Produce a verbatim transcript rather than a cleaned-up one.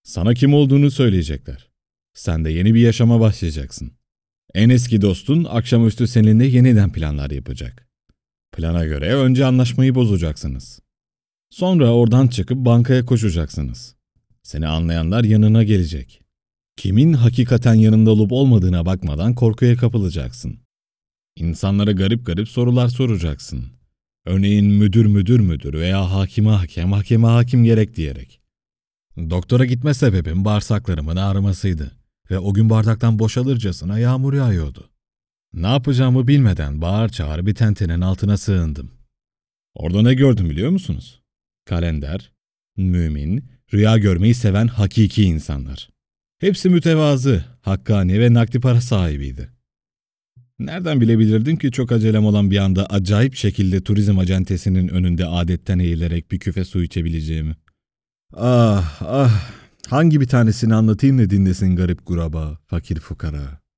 Sana kim olduğunu söyleyecekler. Sen de yeni bir yaşama başlayacaksın. En eski dostun akşamüstü seninle yeniden planlar yapacak. Plana göre önce anlaşmayı bozacaksınız. Sonra oradan çıkıp bankaya koşacaksınız. Seni anlayanlar yanına gelecek. Kimin hakikaten yanında olup olmadığına bakmadan korkuya kapılacaksın. İnsanlara garip garip sorular soracaksın. Örneğin müdür müdür müdür veya hakime hakem hakeme hakim gerek diyerek. Doktora gitme sebebim bağırsaklarımın ağrımasıydı ve o gün bardaktan boşalırcasına yağmur yağıyordu. Ne yapacağımı bilmeden bağır çağır bir tentenin altına sığındım. Orada ne gördüm biliyor musunuz? Kalender, mümin, rüya görmeyi seven hakiki insanlar. Hepsi mütevazı, hakkani ve nakdi para sahibiydi. Nereden bilebilirdim ki çok acelem olan bir anda acayip şekilde turizm acentesinin önünde adetten eğilerek bir küfe su içebileceğimi? Ah ah, hangi bir tanesini anlatayım da dinlesin garip guraba, fakir fukara.